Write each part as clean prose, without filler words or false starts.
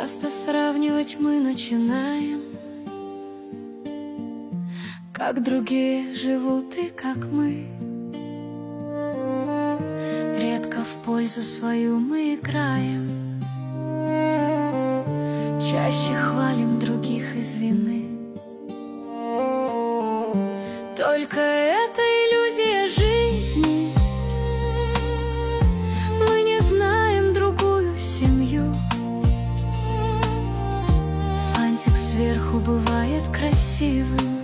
Часто сравнивать мы начинаем, как другие живут и как мы. Редко в пользу свою мы играем, чаще хвалим других из вины. Только это иллюзия жизни. Мы не знаем другую семью. Фантик сверху бывает красивым,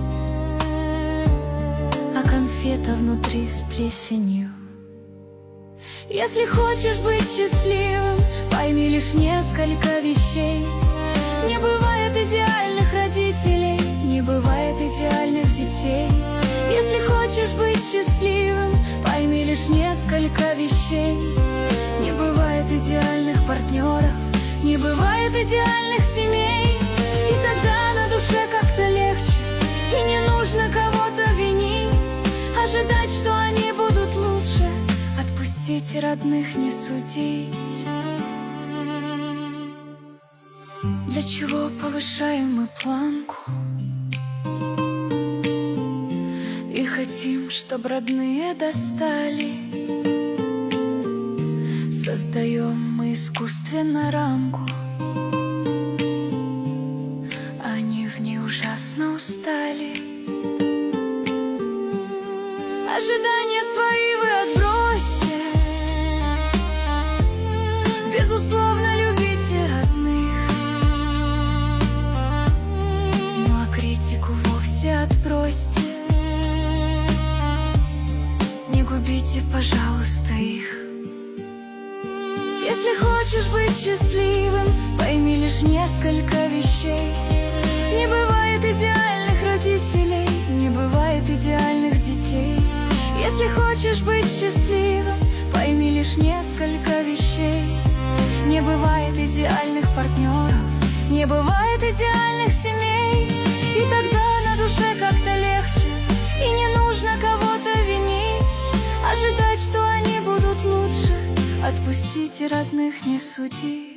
а конфета внутри с плесенью. Если хочешь быть счастливым, пойми лишь несколько вещей. Не бывает идеальных родителей, не бывает идеальных детей. Если хочешь быть счастливым, пойми лишь несколько вещей. Не бывает идеальных партнеров, не бывает идеальных семей. И тогда на душе как-то легче, и не нужно кого-то винить, ожидать, что они будут лучше, отпустить и родных не судить. Для чего повышаем мы планку и хотим, чтоб родные достали? Создаем мы искусственно рамку, они в ней ужасно устали. Ожидания свои вы отбросьте, безусловно, любите родных, ну а критику вовсе отбросьте. Не губите, пожалуйста, их. Если хочешь быть счастливым, пойми лишь несколько вещей. Не бывает идеальных родителей, не бывает идеальных детей. Если хочешь быть счастливым, пойми лишь несколько вещей. Не бывает идеальных партнеров, не бывает идеальных семей. И тогда на душе как-то легче, и не нужно кого-то винить, ожидать, что они будут лучше, отпустить и родных не судить.